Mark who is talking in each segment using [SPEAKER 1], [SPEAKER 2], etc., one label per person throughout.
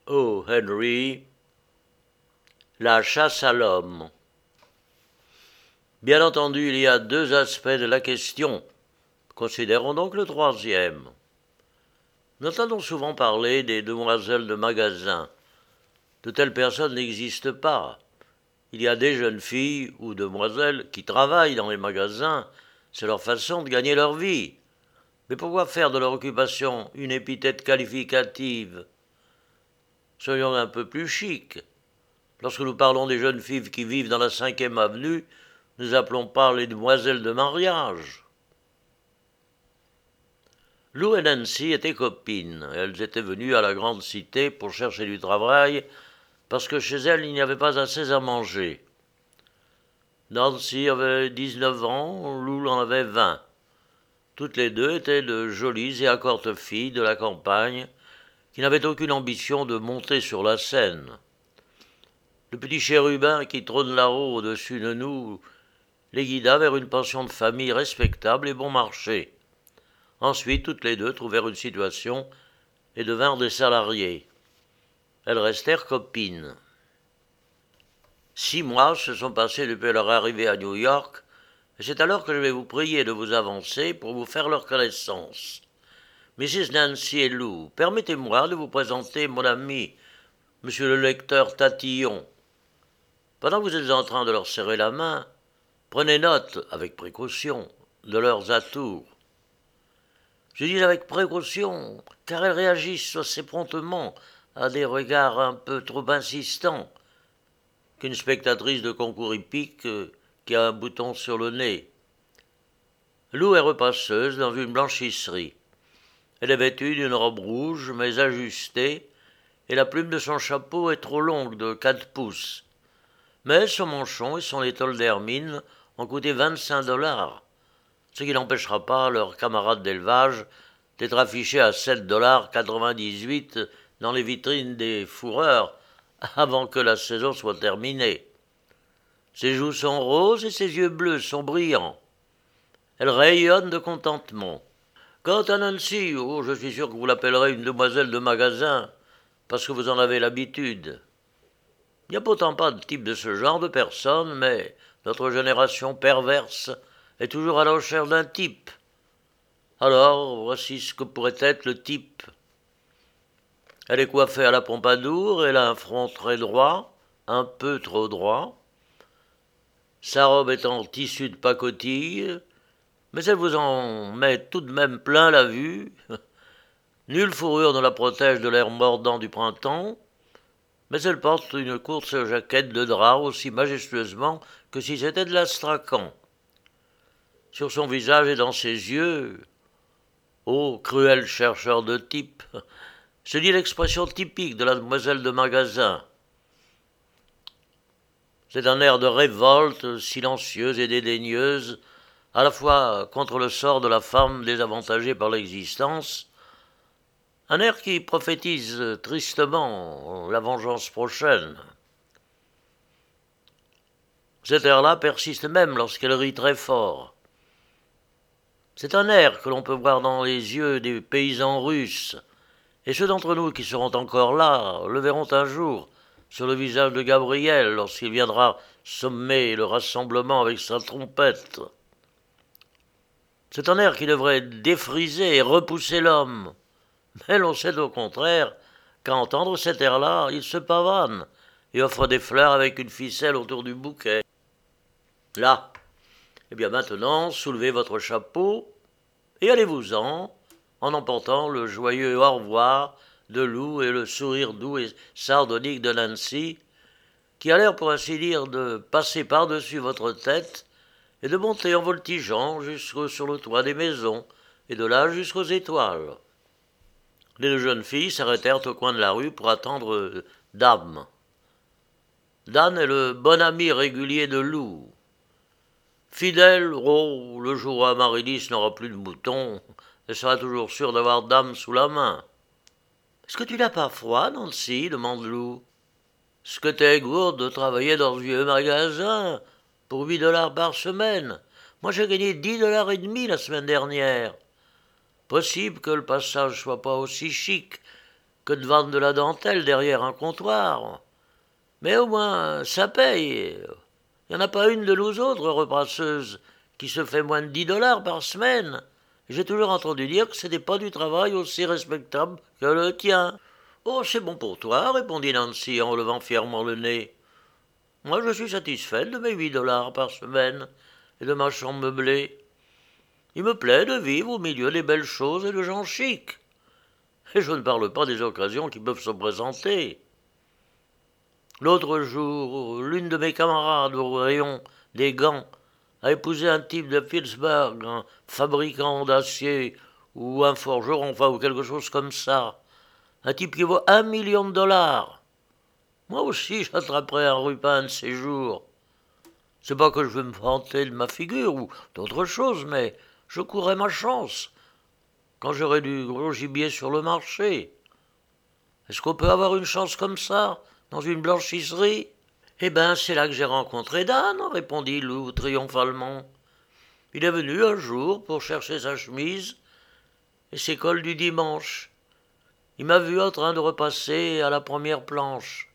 [SPEAKER 1] Oh, Henry, la chasse à l'homme. Bien entendu, il y a deux aspects de la question. Considérons donc le troisième. Nous entendons souvent parler des demoiselles de magasin. De telles personnes n'existent pas. Il y a des jeunes filles ou demoiselles qui travaillent dans les magasins. C'est leur façon de gagner leur vie. Mais pourquoi faire de leur occupation une épithète qualificative? Soyons un peu plus chic. Lorsque nous parlons des jeunes filles qui vivent dans la 5e avenue, nous appelons pas les demoiselles de mariage. Lou et Nancy étaient copines. Elles étaient venues à la grande cité pour chercher du travail parce que chez elles il n'y avait pas assez à manger. Nancy avait 19 ans, Lou en avait 20. Toutes les deux étaient de jolies et accortes filles de la campagne qui n'avaient aucune ambition de monter sur la scène. Le petit chérubin qui trône là-haut au-dessus de nous les guida vers une pension de famille respectable et bon marché. Ensuite, toutes les deux trouvèrent une situation et devinrent des salariés. Elles restèrent copines. 6 mois se sont passés depuis leur arrivée à New York, et c'est alors que je vais vous prier de vous avancer pour vous faire leur connaissance. Mrs. Nancy et Lou, permettez-moi de vous présenter mon ami, monsieur le lecteur Tatillon. Pendant que vous êtes en train de leur serrer la main, prenez note, avec précaution, de leurs atours. Je dis avec précaution, car elles réagissent assez promptement à des regards un peu trop insistants qu'une spectatrice de concours hippique qui a un bouton sur le nez. Lou est repasseuse dans une blanchisserie. Elle est vêtue d'une robe rouge, mais ajustée, et la plume de son chapeau est trop longue, de 4 pouces. Mais son manchon et son étole d'hermine ont coûté 25 $, ce qui n'empêchera pas leurs camarades d'élevage d'être affichés à 7,98 $ dans les vitrines des fourreurs avant que la saison soit terminée. Ses joues sont roses et ses yeux bleus sont brillants. Elle rayonne de contentement. Quant à Nancy, oh, je suis sûr que vous l'appellerez une demoiselle de magasin, parce que vous en avez l'habitude. Il n'y a pourtant pas de type de ce genre de personne, mais notre génération perverse est toujours à la recherche d'un type. Alors, voici ce que pourrait être le type. Elle est coiffée à la Pompadour, elle a un front très droit, un peu trop droit. Sa robe est en tissu de pacotille, mais elle vous en met tout de même plein la vue. Nulle fourrure ne la protège de l'air mordant du printemps, mais elle porte une courte jaquette de drap aussi majestueusement que si c'était de l'astrakhan. Sur son visage et dans ses yeux, ô cruel chercheur de type, se dit l'expression typique de la demoiselle de magasin. C'est un air de révolte silencieuse et dédaigneuse, à la fois contre le sort de la femme désavantagée par l'existence, un air qui prophétise tristement la vengeance prochaine. Cet air-là persiste même lorsqu'elle rit très fort. C'est un air que l'on peut voir dans les yeux des paysans russes, et ceux d'entre nous qui seront encore là le verront un jour sur le visage de Gabriel lorsqu'il viendra sommer le rassemblement avec sa trompette. C'est un air qui devrait défriser et repousser l'homme. Mais l'on sait au contraire qu'à entendre cet air-là, il se pavane et offre des fleurs avec une ficelle autour du bouquet. Là, eh bien maintenant, soulevez votre chapeau et allez-vous-en, en emportant le joyeux au revoir de Lou et le sourire doux et sardonique de Nancy, qui a l'air pour ainsi dire de passer par-dessus votre tête et de monter en voltigeant sur le toit des maisons et de là jusqu'aux étoiles. Les deux jeunes filles s'arrêtèrent au coin de la rue pour attendre Dan. Dan est le bon ami régulier de Lou. Fidèle, oh, le jour où Amaryllis n'aura plus de moutons, elle sera toujours sûre d'avoir Dame sous la main. « Est-ce que tu n'as pas froid, Nancy ?» demande Lou. « Est-ce que t'es gourde de travailler dans ce vieux magasin pour 8 $ par semaine? Moi j'ai gagné 10,5 $ la semaine dernière. Possible que le passage soit pas aussi chic, que de vendre de la dentelle derrière un comptoir. Mais au moins, ça paye. Il n'y en a pas une de nous autres repasseuses qui se fait moins de 10 $ par semaine. J'ai toujours entendu dire que ce n'était pas du travail aussi respectable que le tien. Oh, c'est bon pour toi, répondit Nancy en levant fièrement le nez. Moi, je suis satisfaite de mes 8 $ par semaine et de ma chambre meublée. Il me plaît de vivre au milieu des belles choses et de gens chics. Et je ne parle pas des occasions qui peuvent se présenter. L'autre jour, l'une de mes camarades au rayon des gants a épousé un type de Pittsburgh, un fabricant d'acier ou un forgeron, enfin, ou quelque chose comme ça. Un type qui vaut 1 million de $. Moi aussi, j'attraperai un rupin de ces jours. C'est pas que je veux me vanter de ma figure ou d'autre chose, mais je courrai ma chance quand j'aurai du gros gibier sur le marché. Est-ce qu'on peut avoir une chance comme ça dans une blanchisserie? Eh ben, c'est là que j'ai rencontré Dan, répondit Lou triomphalement. Il est venu un jour pour chercher sa chemise et ses cols du dimanche. Il m'a vu en train de repasser à la première planche.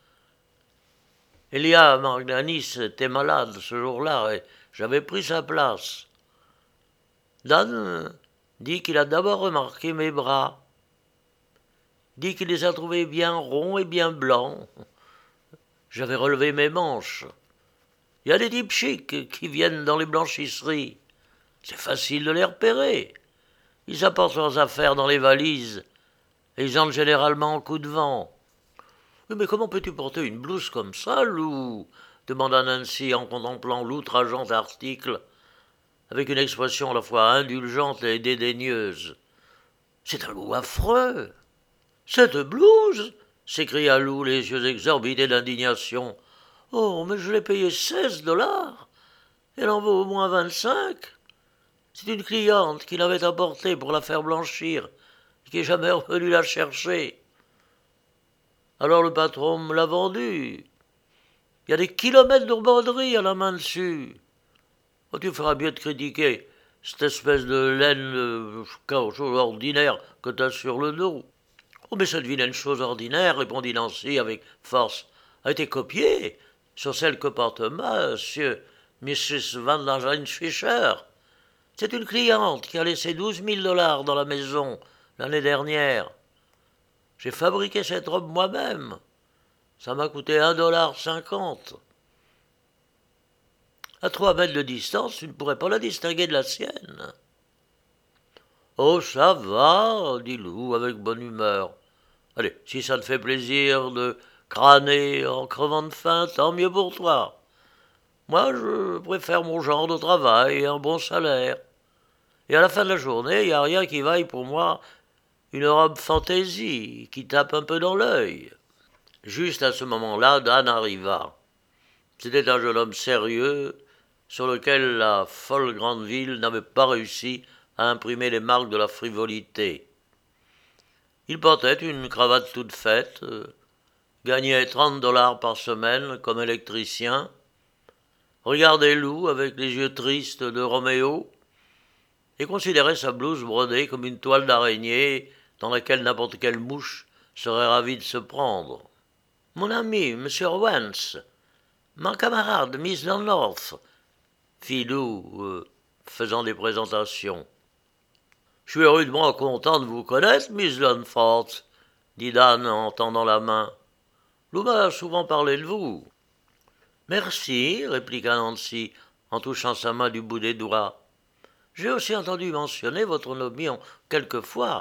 [SPEAKER 1] Elia Magnanis était malade ce jour-là et j'avais pris sa place. Dan dit qu'il a d'abord remarqué mes bras, dit qu'il les a trouvés bien ronds et bien blancs. J'avais relevé mes manches. Il y a des types chics qui viennent dans les blanchisseries. C'est facile de les repérer. Ils apportent leurs affaires dans les valises et ils entrent généralement en coup de vent. Oui, mais comment peux-tu porter une blouse comme ça, Lou? Demanda Nancy en contemplant l'outrageant article, avec une expression à la fois indulgente et dédaigneuse. C'est un loup affreux. Cette blouse? S'écria Lou, les yeux exorbités d'indignation. Oh, mais je l'ai payée 16 $. Elle en vaut au moins 25. C'est une cliente qui l'avait apportée pour la faire blanchir et qui est jamais revenue la chercher. Alors le patron me l'a vendue. Il y a des kilomètres de broderie à la main dessus. Oh, tu feras bien de critiquer cette espèce de laine ordinaire que t'as sur le dos. Oh, mais cette vilaine chose ordinaire, répondit Nancy avec force, a été copiée sur celle que porte Mrs. Van Langen Fisher. C'est une cliente qui a laissé 12 000 $ dans la maison l'année dernière. J'ai fabriqué cette robe moi-même. Ça m'a coûté 1,50 $. À 3 mètres de distance, tu ne pourrais pas la distinguer de la sienne. Oh, ça va, dit Lou avec bonne humeur. Allez, si ça te fait plaisir de crâner en crevant de faim, tant mieux pour toi. Moi, je préfère mon genre de travail et un bon salaire. Et à la fin de la journée, il n'y a rien qui vaille pour moi une robe fantaisie qui tape un peu dans l'œil. Juste à ce moment-là, Dan arriva. C'était un jeune homme sérieux, sur lequel la folle grande ville n'avait pas réussi à imprimer les marques de la frivolité. Il portait une cravate toute faite, gagnait 30 $ par semaine comme électricien, regardait Lou avec les yeux tristes de Roméo et considérait sa blouse brodée comme une toile d'araignée dans laquelle n'importe quelle mouche serait ravie de se prendre. « Mon ami, Monsieur Owens, ma camarade, Miss Dunlorth, » fit Lou, faisant des présentations. « Je suis rudement content de vous connaître, Miss Dunlorth, » dit Dan en tendant la main. « Lou m'a souvent parlé de vous. »« Merci, » répliqua Nancy, en touchant sa main du bout des doigts. « J'ai aussi entendu mentionner votre nom quelquefois. »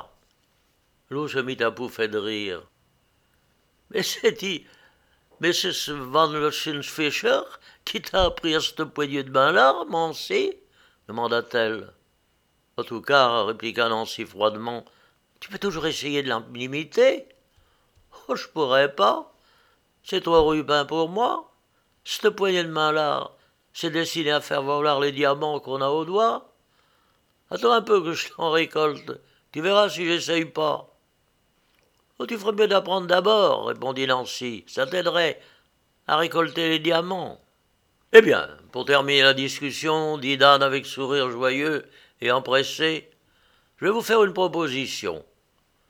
[SPEAKER 1] Lou se mit à pouffer de rire. « Mais c'est-il Mrs. Van Langen Fisher qui t'a appris à cette poignée de main-là, Nancy ?» demanda-t-elle. « En tout cas, » répliqua Nancy froidement, « tu peux toujours essayer de l'imiter. »« Oh, je pourrais pas. C'est trop ruban pour moi. Cette poignée de main-là, c'est destiné à faire valoir les diamants qu'on a au doigt. Attends un peu que je t'en récolte. Tu verras si j'essaye pas. » « Oh, tu ferais mieux d'apprendre d'abord, » répondit Nancy. « Ça t'aiderait à récolter les diamants. » « Eh bien, pour terminer la discussion, dit Dan avec sourire joyeux et empressé, je vais vous faire une proposition.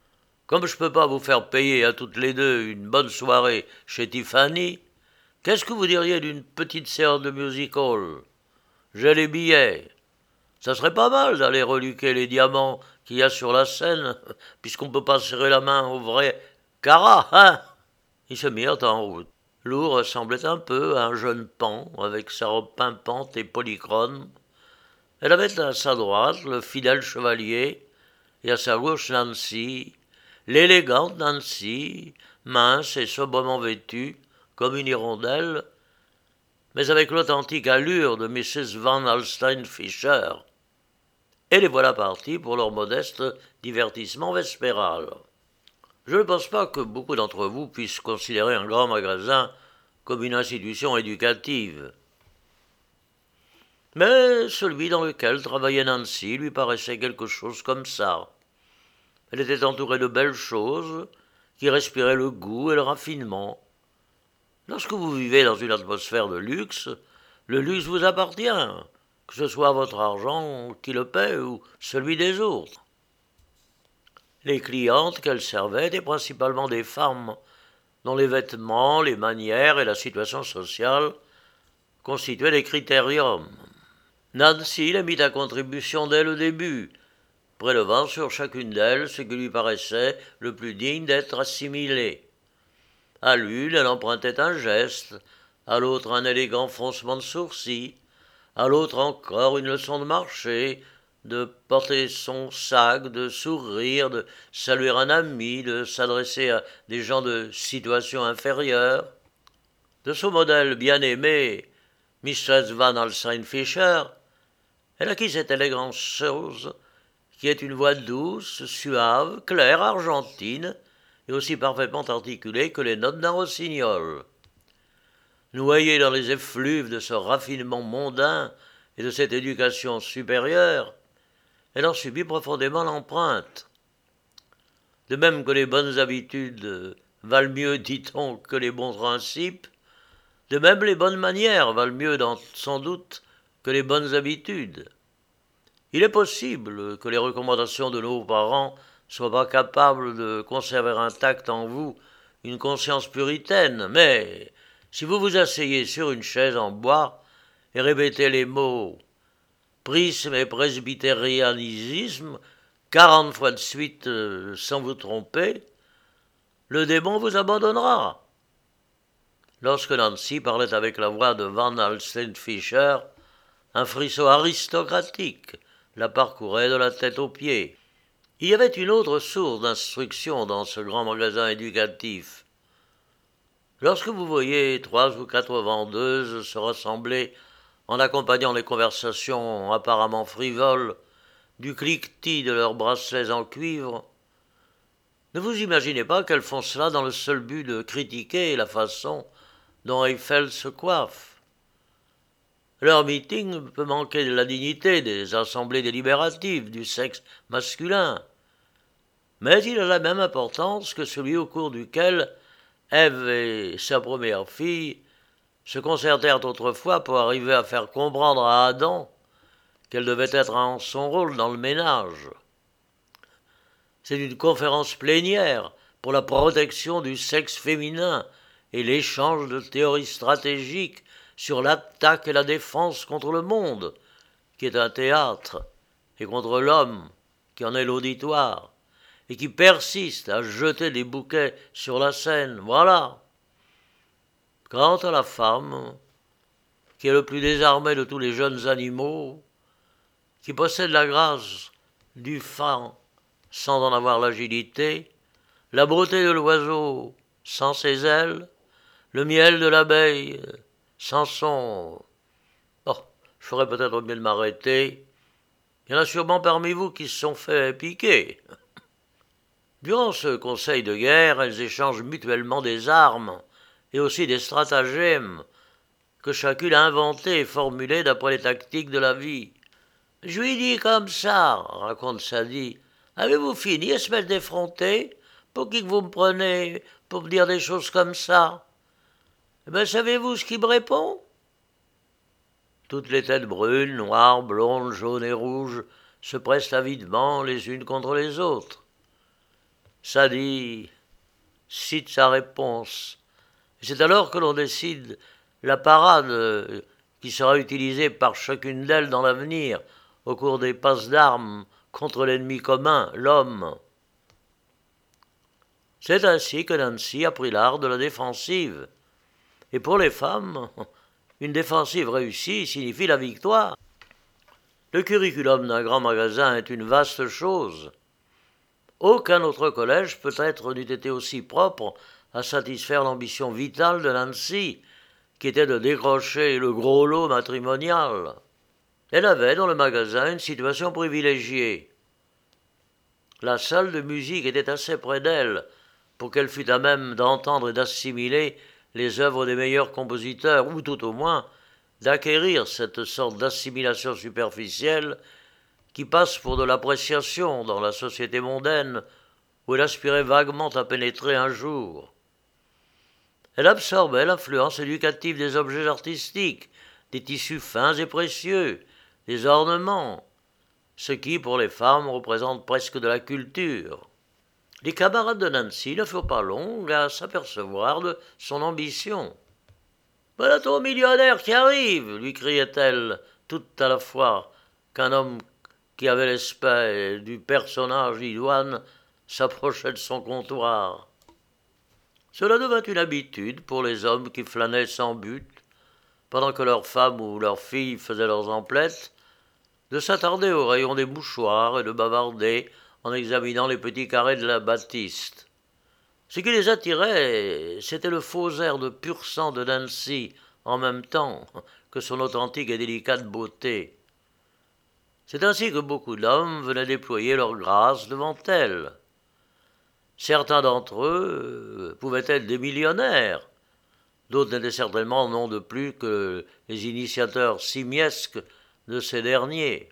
[SPEAKER 1] Comme je peux pas vous faire payer à toutes les deux une bonne soirée chez Tiffany, qu'est-ce que vous diriez d'une petite séance de music-hall? J'ai les billets. Ça serait pas mal d'aller reluquer les diamants qu'il y a sur la scène, puisqu'on peut pas serrer la main au vrai Cara, hein? Ils se mirent en route. Lou ressemblait un peu à un jeune pan, avec sa robe pimpante et polychrome. Elle avait à sa droite le fidèle chevalier, et à sa gauche Nancy, l'élégante Nancy, mince et sobrement vêtue, comme une hirondelle, mais avec l'authentique allure de Mrs. Van Alstyne Fisher. Et les voilà partis pour leur modeste divertissement vespéral. Je ne pense pas que beaucoup d'entre vous puissent considérer un grand magasin comme une institution éducative. Mais celui dans lequel travaillait Nancy lui paraissait quelque chose comme ça. Elle était entourée de belles choses qui respiraient le goût et le raffinement. Lorsque vous vivez dans une atmosphère de luxe, le luxe vous appartient, que ce soit votre argent qui le paie ou celui des autres. Les clientes qu'elle servait étaient principalement des femmes dont les vêtements, les manières et la situation sociale constituaient des critériums. Nancy les mit à contribution dès le début, prélevant sur chacune d'elles ce qui lui paraissait le plus digne d'être assimilé. À l'une, elle empruntait un geste, à l'autre un élégant froncement de sourcils, à l'autre encore une leçon de marché, de porter son sac, de sourire, de saluer un ami, de s'adresser à des gens de situation inférieure. De son modèle bien-aimé, Mistress Van Alstyne Fisher, elle acquit cette élégante chose qui est une voix douce, suave, claire, argentine, et aussi parfaitement articulée que les notes d'un rossignol. Noyée dans les effluves de ce raffinement mondain et de cette éducation supérieure, elle en subit profondément l'empreinte. De même que les bonnes habitudes valent mieux, dit-on, que les bons principes, de même les bonnes manières valent mieux, sans doute, que les bonnes habitudes. Il est possible que les recommandations de nos parents soient pas capables de conserver intacte en vous une conscience puritaine, mais si vous vous asseyez sur une chaise en bois et répétez les mots prisme et presbytérianisme 40 fois de suite sans vous tromper, le démon vous abandonnera. Lorsque Nancy parlait avec la voix de Van Alstyne Fisher, un frisson aristocratique la parcourait de la tête aux pieds. Il y avait une autre source d'instruction dans ce grand magasin éducatif. Lorsque vous voyez 3 ou 4 vendeuses se rassembler en accompagnant les conversations apparemment frivoles du cliquetis de leurs bracelets en cuivre, ne vous imaginez pas qu'elles font cela dans le seul but de critiquer la façon dont Eiffel se coiffe. Leur meeting peut manquer de la dignité des assemblées délibératives du sexe masculin, mais il a la même importance que celui au cours duquel Ève et sa première fille se concertèrent autrefois pour arriver à faire comprendre à Adam qu'elle devait être en son rôle dans le ménage. C'est une conférence plénière pour la protection du sexe féminin et l'échange de théories stratégiques sur l'attaque et la défense contre le monde, qui est un théâtre, et contre l'homme, qui en est l'auditoire, et qui persiste à jeter des bouquets sur la scène. Voilà. Quant à la femme, qui est le plus désarmé de tous les jeunes animaux, qui possède la grâce du faon sans en avoir l'agilité, la beauté de l'oiseau sans ses ailes, le miel de l'abeille sans son... Oh, je ferais peut-être mieux de m'arrêter. Il y en a sûrement parmi vous qui se sont fait piquer. Durant ce conseil de guerre, elles échangent mutuellement des armes et aussi des stratagèmes que chacune a inventés et formulés d'après les tactiques de la vie. « Je lui dis comme ça, raconte Sadie. Avez-vous fini, espèce d'effronté? Pour qui que vous me prenez pour me dire des choses comme ça? Eh bien, savez-vous ce qui me répond? » Toutes les têtes brunes, noires, blondes, jaunes et rouges se pressent avidement les unes contre les autres. Sadi cite sa réponse. C'est alors que l'on décide la parade qui sera utilisée par chacune d'elles dans l'avenir au cours des passes d'armes contre l'ennemi commun, l'homme. C'est ainsi que Nancy a pris l'art de la défensive. Et pour les femmes, une défensive réussie signifie la victoire. Le curriculum d'un grand magasin est une vaste chose. Aucun autre collège peut-être n'eût été aussi propre à satisfaire l'ambition vitale de Nancy, qui était de décrocher le gros lot matrimonial. Elle avait dans le magasin une situation privilégiée. La salle de musique était assez près d'elle pour qu'elle fût à même d'entendre et d'assimiler les œuvres des meilleurs compositeurs, ou tout au moins d'acquérir cette sorte d'assimilation superficielle qui passe pour de l'appréciation dans la société mondaine où elle aspirait vaguement à pénétrer un jour. Elle absorbait l'influence éducative des objets artistiques, des tissus fins et précieux, des ornements, ce qui, pour les femmes, représente presque de la culture. Les camarades de Nancy ne furent pas longs à s'apercevoir de son ambition. « Voilà ton millionnaire qui arrive !» lui criait-elle, tout à la fois qu'un homme qui avait l'aspect du personnage idoine s'approchait de son comptoir. Cela devint une habitude pour les hommes qui flânaient sans but, pendant que leurs femmes ou leurs filles faisaient leurs emplettes, de s'attarder au rayon des mouchoirs et de bavarder en examinant les petits carrés de la batiste. Ce qui les attirait, c'était le faux air de pur sang de Nancy, en même temps que son authentique et délicate beauté. C'est ainsi que beaucoup d'hommes venaient déployer leur grâce devant elle. Certains d'entre eux pouvaient être des millionnaires, d'autres n'étaient certainement non de plus que les initiateurs simiesques de ces derniers.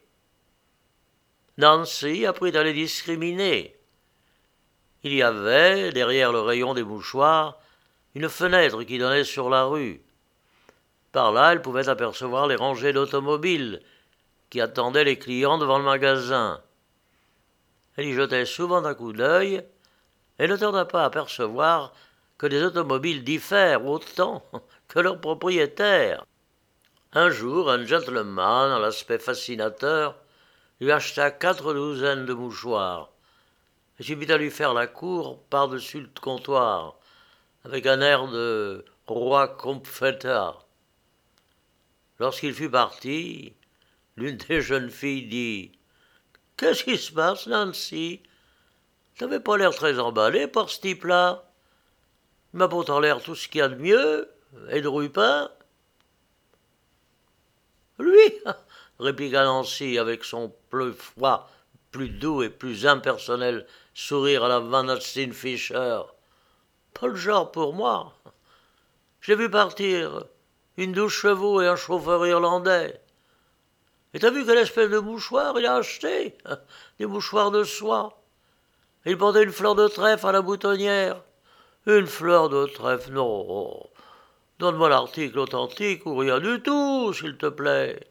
[SPEAKER 1] Nancy apprit à les discriminer. Il y avait, derrière le rayon des mouchoirs, une fenêtre qui donnait sur la rue. Par là, elle pouvait apercevoir les rangées d'automobiles qui attendaient les clients devant le magasin. Elle y jetait souvent un coup d'œil et ne tarda pas à apercevoir que les automobiles diffèrent autant que leurs propriétaires. Un jour, un gentleman à l'aspect fascinateur lui acheta 4 douzaines de mouchoirs et se mit à lui faire la cour par-dessus le comptoir, avec un air de roi compétent. Lorsqu'il fut parti, l'une des jeunes filles dit « Qu'est-ce qui se passe, Nancy? T'avais pas l'air très emballé par ce type-là. Il m'a pourtant l'air tout ce qu'il y a de mieux, et de rupin. » « Lui, répliqua Nancy avec son plus froid, plus doux et plus impersonnel sourire à la Van Alstyne Fischer. Pas le genre pour moi. J'ai vu partir une 12 chevaux et un chauffeur irlandais. Et t'as vu quelle espèce de mouchoir il a acheté? Des mouchoirs de soie. Il portait une fleur de trèfle à la boutonnière. Une fleur de trèfle, non. Donne-moi l'article authentique ou rien du tout, s'il te plaît.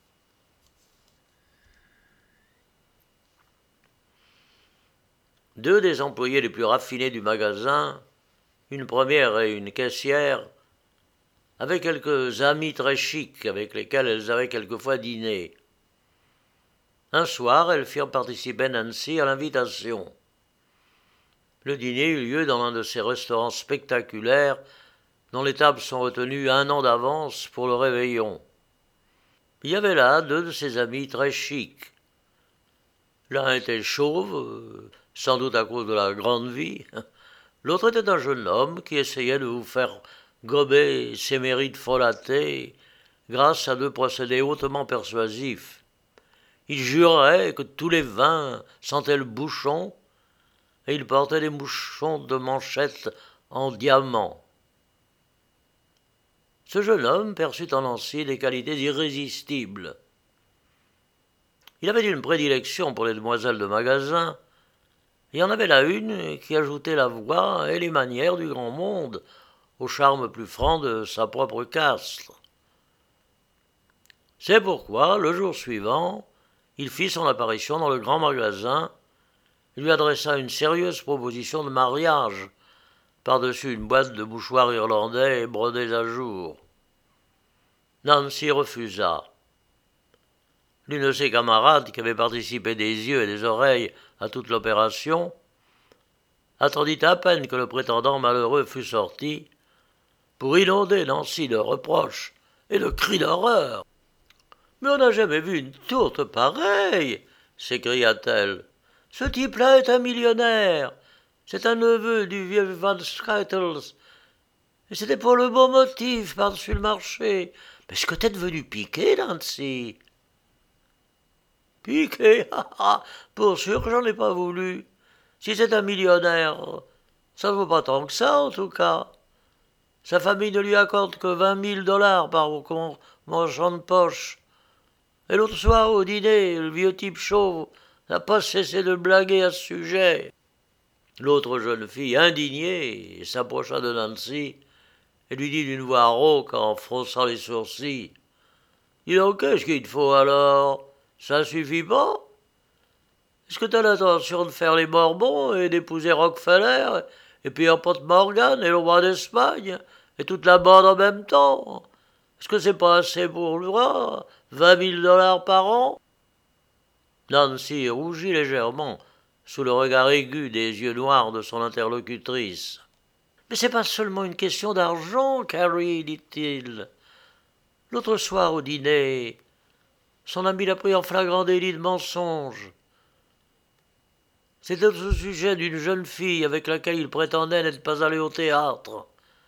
[SPEAKER 1] Deux des employés les plus raffinés du magasin, une première et une caissière, avaient quelques amis très chics avec lesquels elles avaient quelquefois dîné. Un soir, elles firent participer Nancy à l'invitation. Le dîner eut lieu dans l'un de ces restaurants spectaculaires dont les tables sont retenues 1 an d'avance pour le réveillon. Il y avait là 2 de ses amis très chics. L'un était chauve, sans doute à cause de la grande vie. L'autre était un jeune homme qui essayait de vous faire gober ses mérites frelatés grâce à 2 procédés hautement persuasifs. Il jurait que tous les vins sentaient le bouchon et il portait des mouchons de manchette en diamant. Ce jeune homme perçut en Nancy des qualités irrésistibles. Il avait une prédilection pour les demoiselles de magasin. Il y en avait là une qui ajoutait la voix et les manières du grand monde au charme plus franc de sa propre caste. C'est pourquoi, le jour suivant, il fit son apparition dans le grand magasin Il lui adressa une sérieuse proposition de mariage, par-dessus une boîte de mouchoirs irlandais brodés à jour. Nancy refusa. L'une de ses camarades, qui avait participé des yeux et des oreilles à toute l'opération, attendit à peine que le prétendant malheureux fût sorti pour inonder Nancy de reproches et de cris d'horreur. « Mais on n'a jamais vu une tourte pareille !» s'écria-t-elle. « Ce type-là est un millionnaire. C'est un neveu du vieux Van Skytles. Et c'était pour le bon motif par-dessus le marché. Mais est-ce que t'es devenu piqué, Nancy ?» ?»« Piqué, pour sûr que j'en ai pas voulu. Si c'est un millionnaire, ça ne vaut pas tant que ça, en tout cas. Sa famille ne lui accorde que 20 000 $ par manchant de poche. Et l'autre soir, au dîner, le vieux type chauve n'a pas cessé de blaguer à ce sujet. » L'autre jeune fille, indignée, s'approcha de Nancy et lui dit d'une voix rauque en fronçant les sourcils. « Dis donc, qu'est-ce qu'il te faut alors? Ça suffit pas? Est-ce que t'as l'intention de faire les Bourbons et d'épouser Rockefeller et Pierre Morgan et le roi d'Espagne et toute la bande en même temps? Est-ce que c'est pas assez pour toi? 20 000 $ par an ?» Nancy rougit légèrement sous le regard aigu des yeux noirs de son interlocutrice. « Mais c'est pas seulement une question d'argent, Carrie, dit-il. L'autre soir au dîner, son ami l'a pris en flagrant délit de mensonge. C'était au sujet d'une jeune fille avec laquelle il prétendait n'être pas allé au théâtre.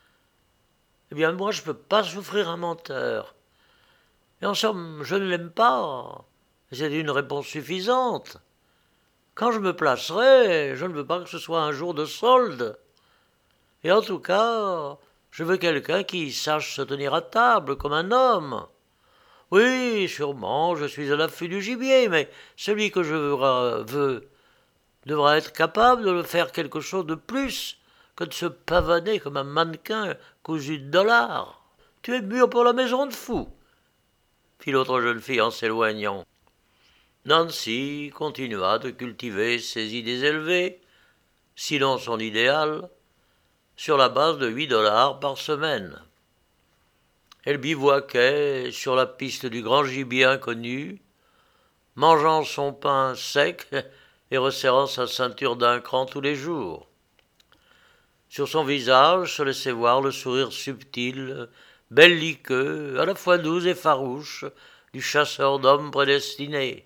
[SPEAKER 1] Eh bien, moi, je ne peux pas souffrir un menteur. Et en somme, je ne l'aime pas. C'est une réponse suffisante. Quand je me placerai, je ne veux pas que ce soit un jour de solde. Et en tout cas, je veux quelqu'un qui sache se tenir à table comme un homme. Oui, sûrement, je suis à l'affût du gibier, mais celui que je veux devra être capable de faire quelque chose de plus que de se pavaner comme un mannequin cousu de $. Tu es mûr pour la maison de fous, fit l'autre jeune fille en s'éloignant. Nancy continua de cultiver ses idées élevées, sinon son idéal, sur la base de 8 $ par semaine. Elle bivouaquait sur la piste du grand gibier inconnu, mangeant son pain sec et resserrant sa ceinture d'un cran tous les jours. Sur son visage se laissait voir le sourire subtil, belliqueux, à la fois doux et farouche, du chasseur d'hommes prédestiné.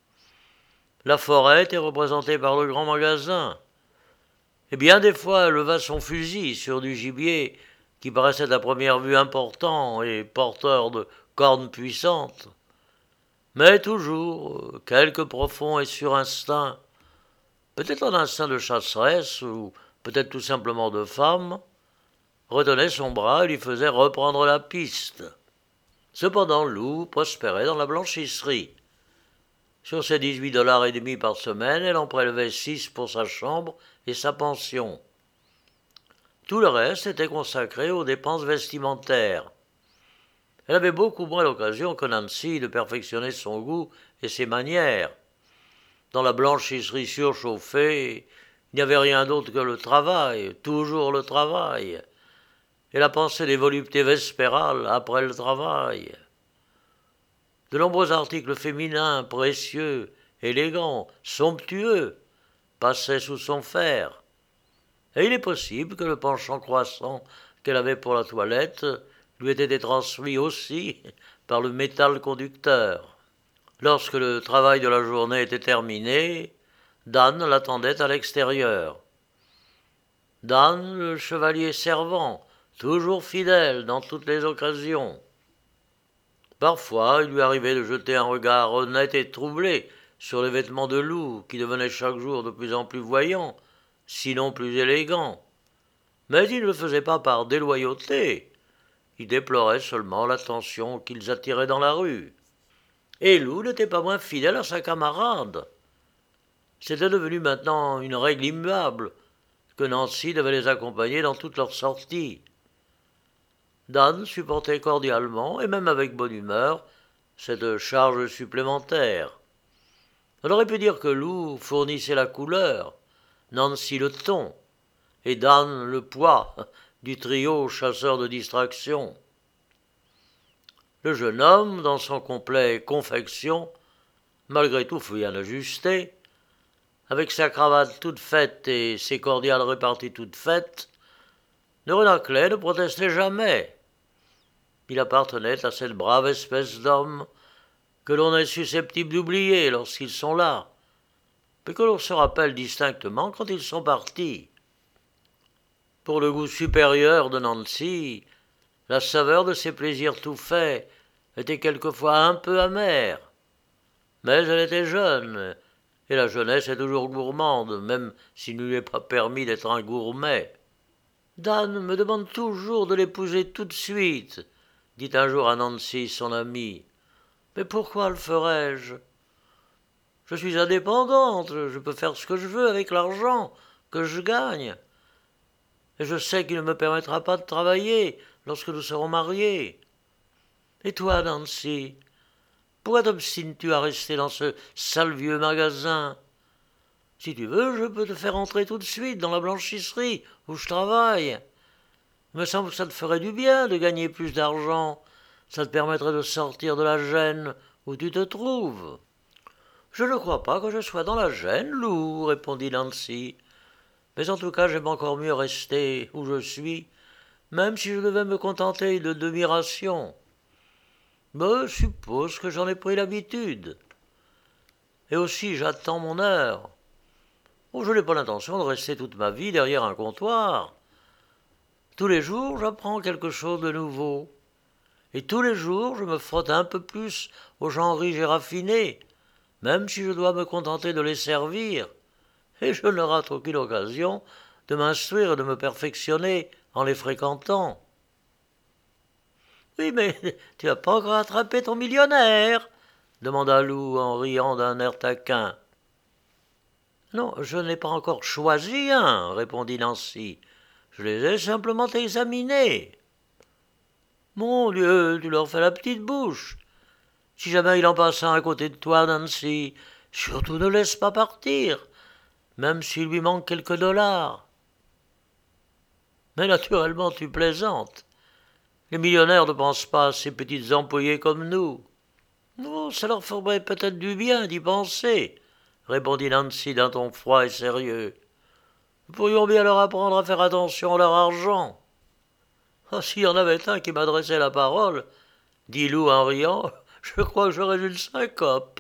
[SPEAKER 1] La forêt était représentée par le grand magasin, et bien des fois elle leva son fusil sur du gibier qui paraissait à première vue important et porteur de cornes puissantes. Mais toujours, quelque profond et surinstinct, peut-être un instinct de chasseresse ou peut-être tout simplement de femme, retenait son bras et lui faisait reprendre la piste. Cependant, Lou prospérait dans la blanchisserie. Sur ses 18 $ et demi par semaine, elle en prélevait 6 pour sa chambre et sa pension. Tout le reste était consacré aux dépenses vestimentaires. Elle avait beaucoup moins l'occasion que Nancy de perfectionner son goût et ses manières. Dans la blanchisserie surchauffée, il n'y avait rien d'autre que le travail, toujours le travail, et la pensée des voluptés vespérales après le travail. De nombreux articles féminins, précieux, élégants, somptueux, passaient sous son fer. Et il est possible que le penchant croissant qu'elle avait pour la toilette lui ait été transmis aussi par le métal conducteur. Lorsque le travail de la journée était terminé, Dan l'attendait à l'extérieur. Dan, le chevalier servant, toujours fidèle dans toutes les occasions. Parfois, il lui arrivait de jeter un regard honnête et troublé sur les vêtements de Lou, qui devenaient chaque jour de plus en plus voyants, sinon plus élégants. Mais il ne le faisait pas par déloyauté. Il déplorait seulement l'attention qu'ils attiraient dans la rue. Et Lou n'était pas moins fidèle à sa camarade. C'était devenu maintenant une règle immuable que Nancy devait les accompagner dans toutes leurs sorties. Dan supportait cordialement, et même avec bonne humeur, cette charge supplémentaire. On aurait pu dire que Lou fournissait la couleur, Nancy le ton, et Dan le poids du trio chasseur de distraction. Le jeune homme, dans son complet confection, malgré tout fut bien ajusté, avec sa cravate toute faite et ses cordiales réparties toutes faites, ne renâclait, ne protestait jamais. Il appartenait à cette brave espèce d'hommes que l'on est susceptible d'oublier lorsqu'ils sont là, mais que l'on se rappelle distinctement quand ils sont partis. Pour le goût supérieur de Nancy, la saveur de ses plaisirs tout faits était quelquefois un peu amère. Mais elle était jeune, et la jeunesse est toujours gourmande, même s'il ne lui est pas permis d'être un gourmet. Dan me demande toujours de l'épouser tout de suite, dit un jour à Nancy, son amie. Mais pourquoi le ferais-je? Je suis indépendante, je peux faire ce que je veux avec l'argent que je gagne. Et je sais qu'il ne me permettra pas de travailler lorsque nous serons mariés. Et toi, Nancy, pourquoi t'obstines-tu à rester dans ce sale vieux magasin? Si tu veux, je peux te faire entrer tout de suite dans la blanchisserie où je travaille. Il me semble que ça te ferait du bien de gagner plus d'argent. Ça te permettrait de sortir de la gêne où tu te trouves. Je ne crois pas que je sois dans la gêne, Lou, répondit Nancy. Mais en tout cas, j'aime encore mieux rester où je suis, même si je devais me contenter de demi-ration. Mais je suppose que j'en ai pris l'habitude. Et aussi, j'attends mon heure. Oh, je n'ai pas l'intention de rester toute ma vie derrière un comptoir. Tous les jours, j'apprends quelque chose de nouveau. Et tous les jours, je me frotte un peu plus aux gens riches et raffinés, même si je dois me contenter de les servir. Et je ne rate aucune occasion de m'instruire et de me perfectionner en les fréquentant. Oui, mais tu n'as pas encore attrapé ton millionnaire, demanda Lou en riant d'un air taquin. Non, je n'ai pas encore choisi un, répondit Nancy. Je les ai simplement examinés. Mon Dieu, tu leur fais la petite bouche. Si jamais il en passe un à côté de toi, Nancy, surtout ne laisse pas partir, même s'il lui manque quelques dollars. Mais naturellement, tu plaisantes. Les millionnaires ne pensent pas à ces petites employées comme nous. Oh, ça leur ferait peut-être du bien d'y penser, répondit Nancy d'un ton froid et sérieux. Nous pourrions bien leur apprendre à faire attention à leur argent. Ah, s'il y en avait un qui m'adressait la parole, dit Lou en riant, je crois que j'aurais une syncope.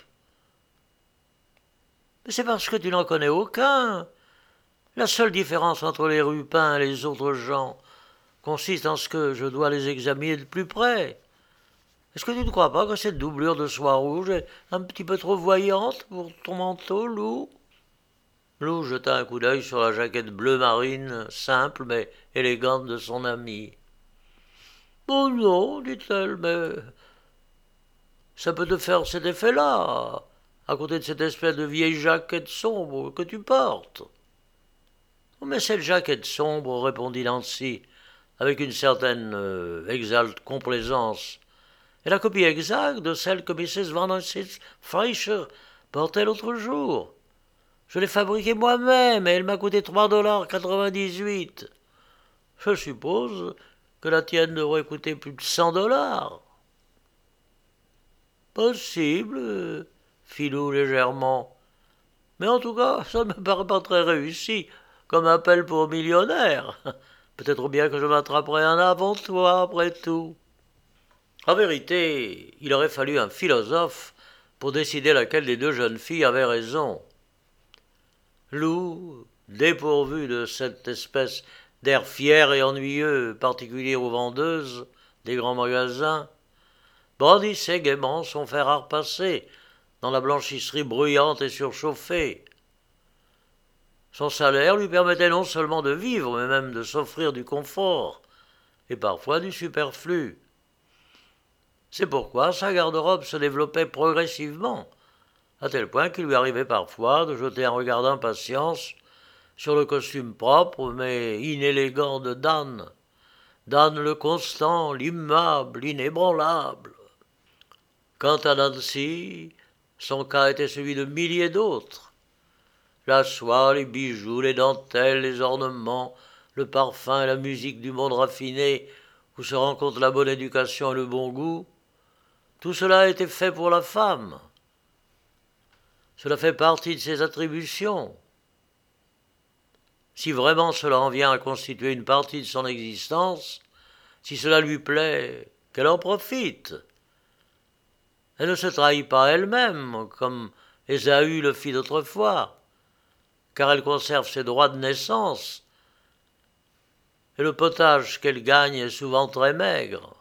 [SPEAKER 1] Mais c'est parce que tu n'en connais aucun. La seule différence entre les rupins et les autres gens consiste en ce que je dois les examiner de plus près. Est-ce que tu ne crois pas que cette doublure de soie rouge est un petit peu trop voyante pour ton manteau, Lou? Lou jeta un coup d'œil sur la jaquette bleu marine, simple mais élégante de son amie. Oh non, dit-elle, mais ça peut te faire cet effet-là, à côté de cette espèce de vieille jaquette sombre que tu portes. Oh, mais cette jaquette sombre, répondit Nancy, avec une certaine exalte complaisance, est la copie exacte de celle que Mrs. Van Fleischer portait l'autre jour. Je l'ai fabriquée moi-même et elle m'a coûté $3,98. Je suppose que la tienne devrait coûter plus de $100. Possible, fit Lou légèrement. Mais en tout cas, ça ne me paraît pas très réussi comme appel pour millionnaire. Peut-être bien que je m'attraperai un avant toi, après tout. En vérité, il aurait fallu un philosophe pour décider laquelle des deux jeunes filles avait raison. Lou, dépourvu de cette espèce d'air fier et ennuyeux particulier aux vendeuses des grands magasins, brandissait gaiement son fer à repasser dans la blanchisserie bruyante et surchauffée. Son salaire lui permettait non seulement de vivre, mais même de s'offrir du confort, et parfois du superflu. C'est pourquoi sa garde-robe se développait progressivement, à tel point qu'il lui arrivait parfois de jeter un regard d'impatience sur le costume propre mais inélégant de Dan. Dan le constant, l'immuable, l'inébranlable. Quant à Nancy, Son cas était celui de milliers d'autres. La soie, les bijoux, les dentelles, les ornements, le parfum et la musique du monde raffiné, où se rencontrent la bonne éducation et le bon goût, tout cela a été fait pour la femme. Cela fait partie de ses attributions. Si vraiment cela en vient à constituer une partie de son existence, si cela lui plaît, qu'elle en profite. Elle ne se trahit pas elle-même, comme Ésaü le fit d'autrefois, car elle conserve ses droits de naissance, et le potage qu'elle gagne est souvent très maigre.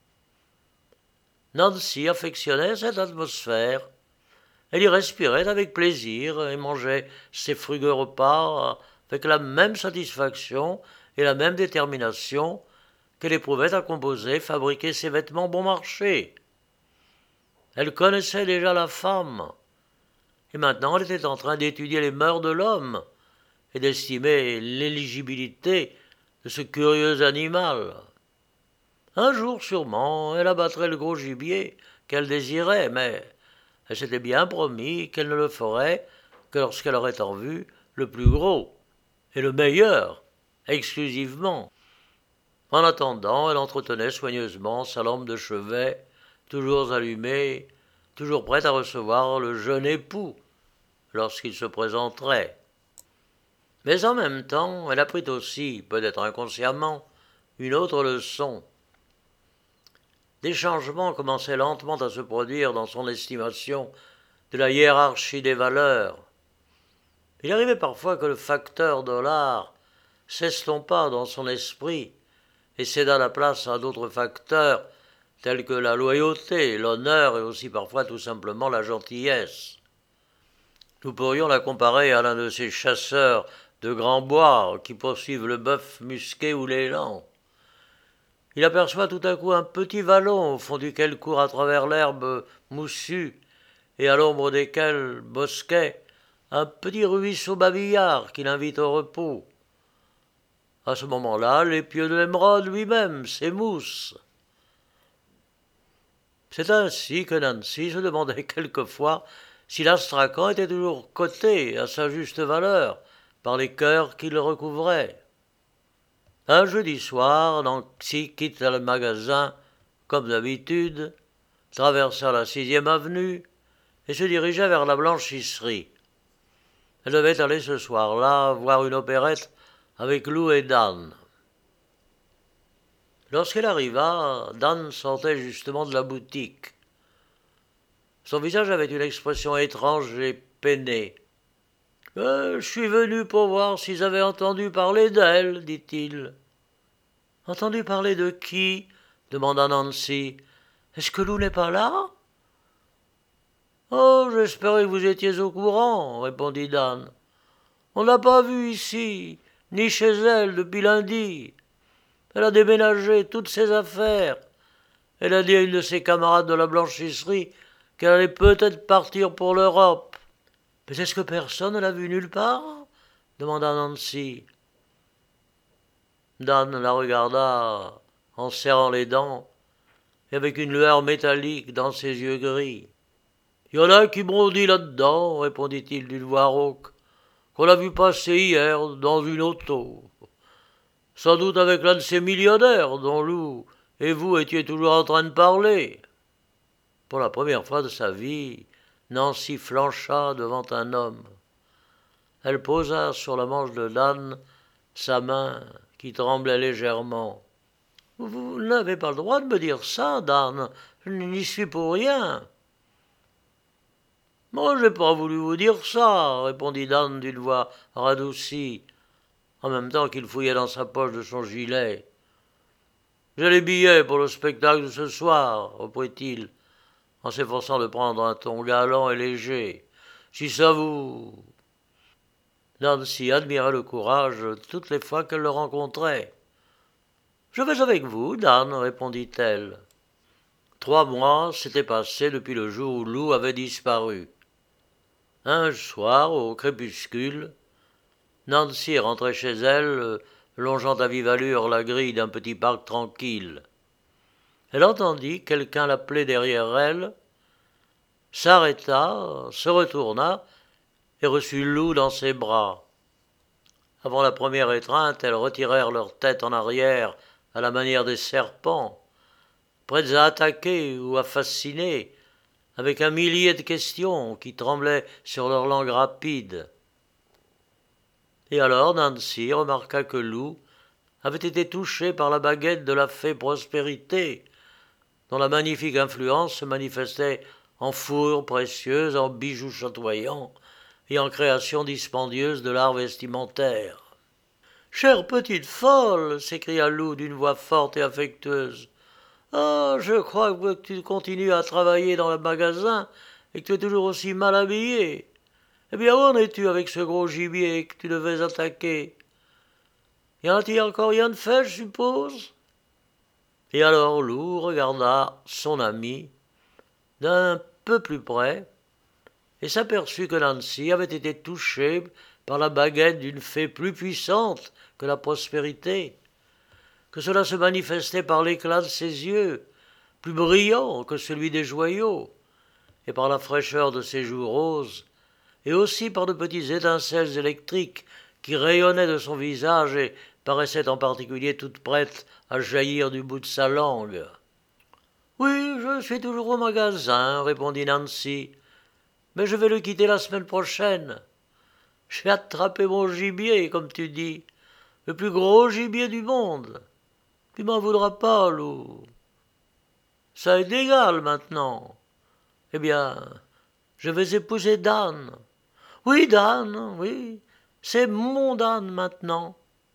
[SPEAKER 1] Nancy affectionnait cette atmosphère. Elle y respirait avec plaisir et mangeait ses frugueux repas avec la même satisfaction et la même détermination qu'elle éprouvait à composer, fabriquer ses vêtements bon marché. Elle connaissait déjà la femme, et maintenant elle était en train d'étudier les mœurs de l'homme et d'estimer l'éligibilité de ce curieux animal. Un jour sûrement, elle abattrait le gros gibier qu'elle désirait, mais elle s'était bien promis qu'elle ne le ferait que lorsqu'elle aurait en vue le plus gros et le meilleur, exclusivement. En attendant, elle entretenait soigneusement sa lampe de chevet, toujours allumée, toujours prête à recevoir le jeune époux lorsqu'il se présenterait. Mais en même temps, elle apprit aussi, peut-être inconsciemment, une autre leçon. Des changements commençaient lentement à se produire dans son estimation de la hiérarchie des valeurs. Il arrivait parfois que le facteur dollar s'estompât dans son esprit et céda la place à d'autres facteurs tels que la loyauté, l'honneur et aussi parfois tout simplement la gentillesse. Nous pourrions la comparer à l'un de ces chasseurs de grands bois qui poursuivent le bœuf musqué ou l'élan. Il aperçoit tout à coup un petit vallon au fond duquel court à travers l'herbe moussue et à l'ombre desquels bosquet un petit ruisseau babillard qui l'invite au repos. À ce moment-là, l'épieu de l'émeraude lui-même s'émousse. C'est ainsi que Nancy se demandait quelquefois si l'astracan était toujours coté à sa juste valeur par les cœurs qui le recouvraient. Un jeudi soir, Nancy quitta le magasin, comme d'habitude, traversa la 6e avenue et se dirigea vers la blanchisserie. Elle devait aller ce soir-là voir une opérette avec Lou et Dan. Lorsqu'elle arriva, Dan sortait justement de la boutique. Son visage avait une expression étrange et peinée. « Je suis venu pour voir s'ils avaient entendu parler d'elle, dit-il. »« Entendu parler de qui ?» demanda Nancy. « Est-ce que Lou n'est pas là ?»« Oh, j'espérais que vous étiez au courant, répondit Dan. On ne l'a pas vue ici, ni chez elle depuis lundi. Elle a déménagé toutes ses affaires. Elle a dit à une de ses camarades de la blanchisserie qu'elle allait peut-être partir pour l'Europe. »« Mais est-ce que personne ne l'a vue nulle part ?» demanda Nancy. Dan la regarda en serrant les dents et avec une lueur métallique dans ses yeux gris. « Il y en a qui m'ont dit là-dedans, répondit-il d'une voix rauque, qu'on l'a vu passer hier dans une auto. Sans doute avec l'un de ces millionnaires dont Lou et vous étiez toujours en train de parler. » Pour la première fois de sa vie, Nancy flancha devant un homme. Elle posa sur la manche de Dan sa main qui tremblait légèrement. « Vous n'avez pas le droit de me dire ça, Dan. Je n'y suis pour rien. »« Moi, je n'ai pas voulu vous dire ça, répondit Dan d'une voix radoucie, en même temps qu'il fouillait dans sa poche de son gilet. J'ai les billets pour le spectacle de ce soir, reprit-il, en s'efforçant de prendre un ton galant et léger. Si ça vous... Nancy admirait le courage toutes les fois qu'elle le rencontrait. Je vais avec vous, Dan, répondit-elle. 3 mois s'étaient passés depuis le jour où Lou avait disparu. Un soir, au crépuscule, Nancy rentrait chez elle, longeant à vive allure la grille d'un petit parc tranquille. Elle entendit quelqu'un l'appeler derrière elle, s'arrêta, se retourna et reçut Loup dans ses bras. Avant la première étreinte, elles retirèrent leur tête en arrière à la manière des serpents, prêtes à attaquer ou à fasciner, avec un millier de questions qui tremblaient sur leur langue rapide. Et alors Nancy remarqua que Loup avait été touché par la baguette de la fée Prospérité, dont la magnifique influence se manifestait en fourrures précieuses, en bijoux chatoyants et en créations dispendieuses de l'art vestimentaire. « Chère petite folle !» s'écria Loup d'une voix forte et affectueuse. « Ah, je crois que tu continues à travailler dans le magasin et que tu es toujours aussi mal habillée. Eh bien, où en es-tu avec ce gros gibier que tu devais attaquer? Y en a-t-il encore rien de fait, je suppose ?» Et alors Loup regarda son ami d'un peu plus près et s'aperçut que Nancy avait été touchée par la baguette d'une fée plus puissante que la Prospérité, que cela se manifestait par l'éclat de ses yeux, plus brillant que celui des joyaux, et par la fraîcheur de ses joues roses, et aussi par de petites étincelles électriques qui rayonnaient de son visage et paraissaient en particulier toutes prêtes à jaillir du bout de sa langue. « Oui, je suis toujours au magasin, » répondit Nancy, « mais je vais le quitter la semaine prochaine. J'ai attrapé mon gibier, comme tu dis, le plus gros gibier du monde. Tu m'en voudras pas, Loup. Ça est égal maintenant. Eh bien, je vais épouser Dan. Oui, Dan, oui, c'est mon Dan maintenant.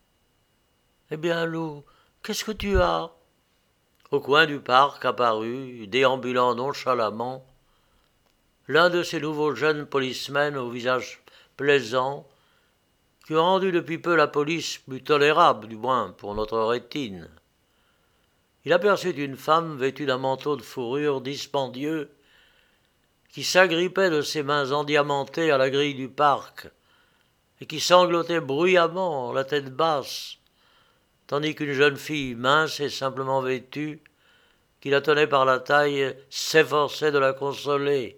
[SPEAKER 1] Eh bien, Loup, qu'est-ce que tu as ?» Au coin du parc apparut, déambulant nonchalamment, l'un de ces nouveaux jeunes policemen au visage plaisant qui ont rendu depuis peu la police plus tolérable, du moins pour notre rétine. Il aperçut une femme vêtue d'un manteau de fourrure dispendieux qui s'agrippait de ses mains endiamantées à la grille du parc et qui sanglotait bruyamment, la tête basse, tandis qu'une jeune fille mince et simplement vêtue, qui la tenait par la taille, s'efforçait de la consoler.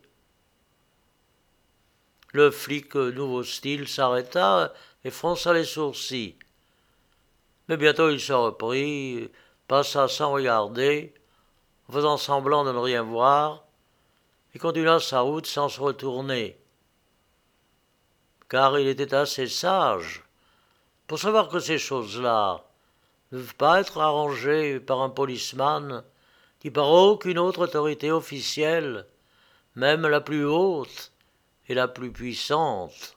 [SPEAKER 1] Le flic nouveau style s'arrêta et fronça les sourcils. Mais bientôt il se reprit, passa sans regarder, en faisant semblant de ne rien voir, et continua sa route sans se retourner. Car il était assez sage pour savoir que ces choses-là ne peuvent pas être arrangées par un policeman qui par aucune autre autorité officielle, même la plus haute et la plus puissante,